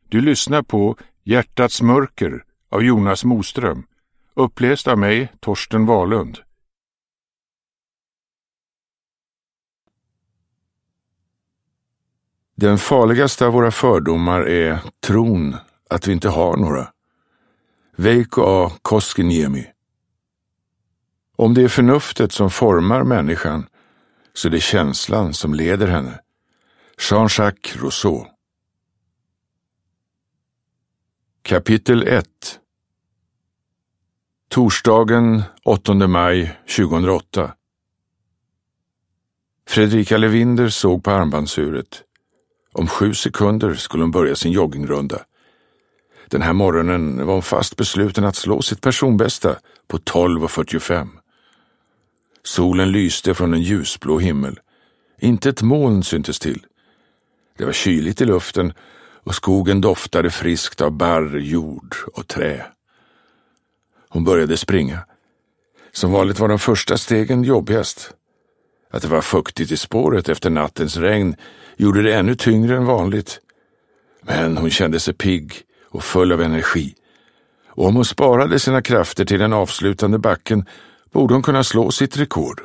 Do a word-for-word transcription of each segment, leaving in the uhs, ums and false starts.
Du lyssnar på Hjärtats mörker av Jonas Moström, uppläst av mig, Torsten Wahlund. Den farligaste av våra fördomar är tron att vi inte har några. Veikko A. Koskiniemi. Om det är förnuftet som formar människan så är det känslan som leder henne. Jean-Jacques Rousseau. Kapitel ett. Torsdagen åttonde maj tjugohundraåtta. Fredrika Levinder såg på armbandsuret. Om sju sekunder skulle hon börja sin joggingrunda. Den här morgonen var hon fast besluten att slå sitt personbästa på tolv fyrtiofem. Solen lyste från en ljusblå himmel. Inte ett moln syntes till. Det var kyligt i luften och skogen doftade friskt av barr, jord och trä. Hon började springa. Som vanligt var de första stegen jobbigast. Att det var fuktigt i spåret efter nattens regn gjorde det ännu tyngre än vanligt. Men hon kände sig pigg och full av energi. Och om hon sparade sina krafter till den avslutande backen borde hon kunna slå sitt rekord.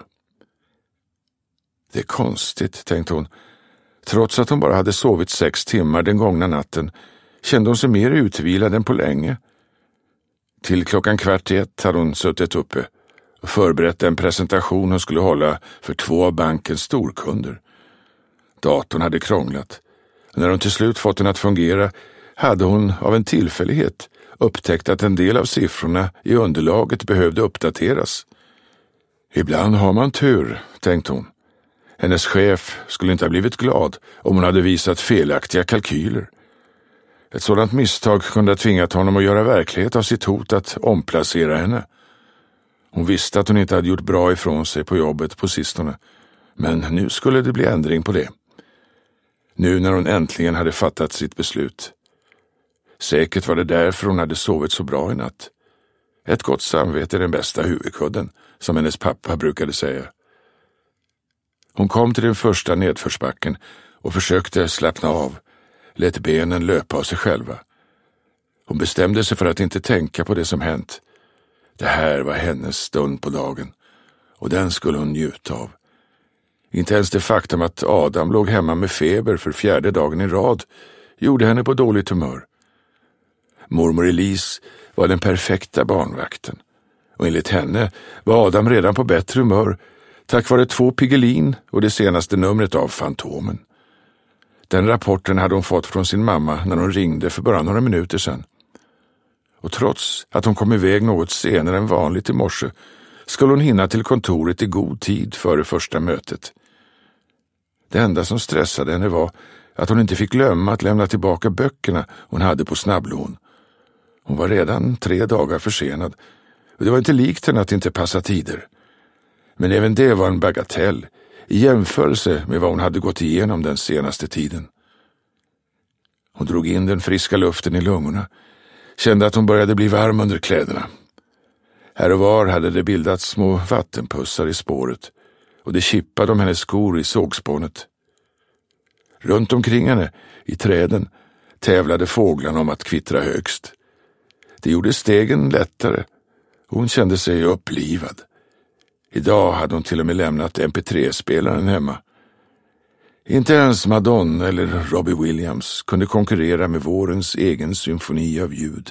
Det är konstigt, tänkte hon. Trots att hon bara hade sovit sex timmar den gångna natten kände hon sig mer utvilad än på länge. Till klockan kvart i ett hade hon suttit uppe och förberett en presentation hon skulle hålla för två av bankens storkunder. Datorn hade krånglat. När hon till slut fått den att fungera hade hon av en tillfällighet upptäckt att en del av siffrorna i underlaget behövde uppdateras. Ibland har man tur, tänkte hon. Hennes chef skulle inte ha blivit glad om hon hade visat felaktiga kalkyler. Ett sådant misstag kunde ha tvingat honom att göra verklighet av sitt hot att omplacera henne. Hon visste att hon inte hade gjort bra ifrån sig på jobbet på sistone, men nu skulle det bli ändring på det. Nu när hon äntligen hade fattat sitt beslut. Säkert var det därför hon hade sovit så bra i natt. Ett gott samvete är den bästa huvudkudden, som hennes pappa brukade säga. Hon kom till den första nedförsbacken och försökte slappna av, lät benen löpa av sig själva. Hon bestämde sig för att inte tänka på det som hänt. Det här var hennes stund på dagen, och den skulle hon njuta av. Inte ens det faktum att Adam låg hemma med feber för fjärde dagen i rad gjorde henne på dåligt humör. Mormor Elise var den perfekta barnvakten, och enligt henne var Adam redan på bättre humör tack vare två Piggelin och det senaste numret av Fantomen. Den rapporten hade hon fått från sin mamma när hon ringde för bara några minuter sedan. Och trots att hon kom iväg något senare än vanligt i morse skulle hon hinna till kontoret i god tid före första mötet. Det enda som stressade henne var att hon inte fick glömma att lämna tillbaka böckerna hon hade på snabblån. Hon var redan tre dagar försenad och det var inte likt henne att inte passa tider. Men även det var en bagatell i jämförelse med vad hon hade gått igenom den senaste tiden. Hon drog in den friska luften i lungorna, kände att hon började bli varm under kläderna. Här och var hade det bildats små vattenpussar i spåret och det kippade om hennes skor i sågspånet. Runt omkring henne, i träden, tävlade fåglarna om att kvittra högst. Det gjorde stegen lättare. Hon kände sig upplivad. Idag hade hon till och med lämnat M P tre-spelaren hemma. Inte ens Madonna eller Robbie Williams kunde konkurrera med vårens egen symfoni av ljud.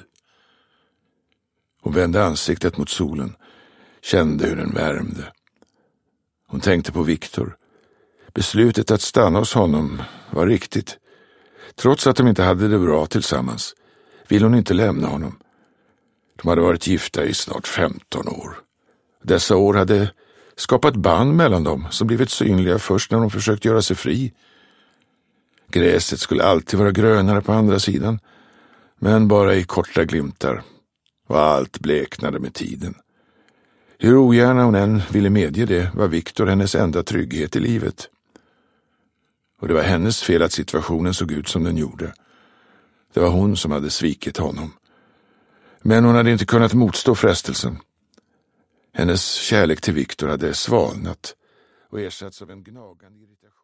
Hon vände ansiktet mot solen, kände hur den värmde. Hon tänkte på Victor. Beslutet att stanna hos honom var riktigt. Trots att de inte hade det bra tillsammans ville hon inte lämna honom. De hade varit gifta i snart femton år. Dessa år hade skapat band mellan dem som blivit synliga först när de försökt göra sig fri. Gräset skulle alltid vara grönare på andra sidan, men bara i korta glimtar. Och allt bleknade med tiden. Hur ogärna hon än ville medge det var Victor hennes enda trygghet i livet. Och det var hennes fel att situationen såg ut som den gjorde. Det var hon som hade svikit honom. Men hon hade inte kunnat motstå frestelsen. Hennes kärlek till Victor hade svalnat och ersatts av en gnagande irritation.